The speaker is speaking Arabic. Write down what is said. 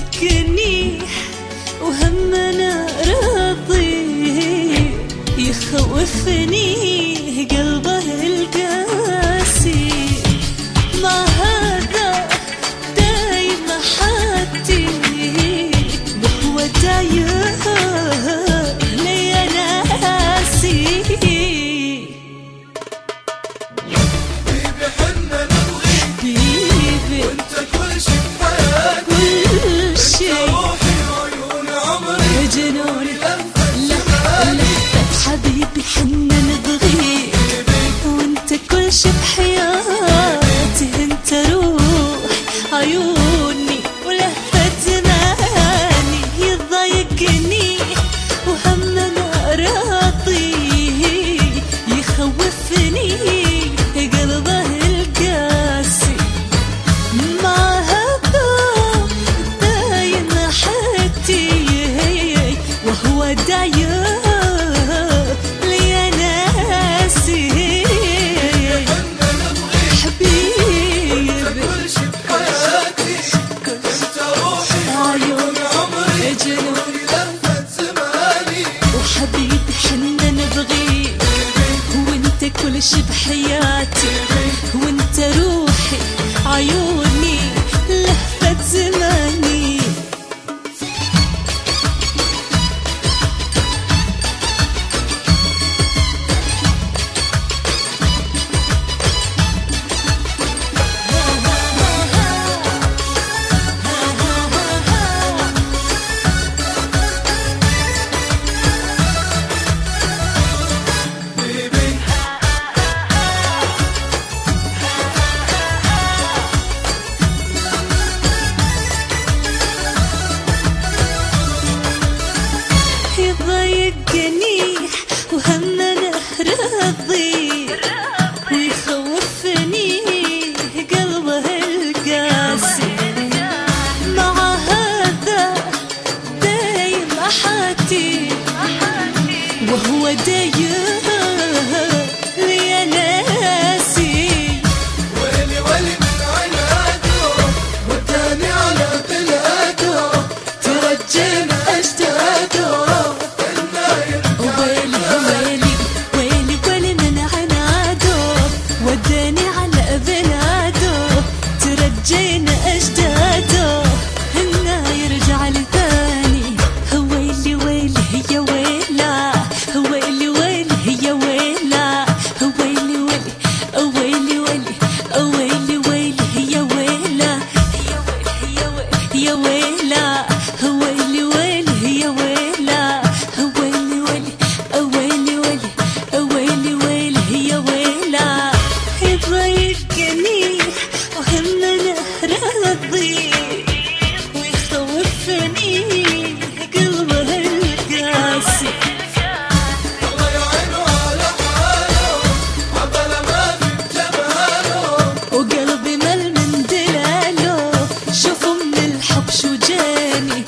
يضايقني وهم انا راضي، يخوفني قلبه القاسي. مع هذا دايم حدي وهو دايم لي ناسي. حبيبي حنا نبغيك وانت كل شي بحياتي، انت روحي وعيون عمري جنوني لفت حبيبي حنا نبغيك وانت كل شي بحياتي، انت روح عيوني ولهفة زماني. يضايقني وهم انا راضي، يخوفني قلبه القاسي. مع هذا دايم حدي وهو دايم لي ناسي. حنا نبغيك حبيبي كل شي بحياتي، انت روحي وعيون عمري جنوني لفت زماني. وحبيبي حنا نبغيك وانت كل شي بحياتي، وانت روحي عيوني لهفة زماني. يضايقني وهم انا راضي، ويخوفني قلبه القاسي. مع هذا دايم حدي وهو دايم لي ناسي. ويلي ويلي من عناده وداني على بلاده، ترجينا اجداده الناير ويلي ويلي ويلي ويلي من عناده وداني على بلاده، ترجينا اجداده انه يرجع لثاني. ويلي ويلي يا ويلا، ويلي ويلي يا ويلا، ويلي ويلي ويلي ويلي ويلي ويلي يا ويلا، يا ويلا ويلي ويلي يا ويلا، ويلي ويلي ويلي ويلي ويلي ويلي يا ويلا. يضايقني وهم انا راضي، ويخوفني قلبه القاسي. الله يعينه على حاله عبالة ما في بجماله. وقلبي مل من دلاله، شوفوا من الحب شو جاني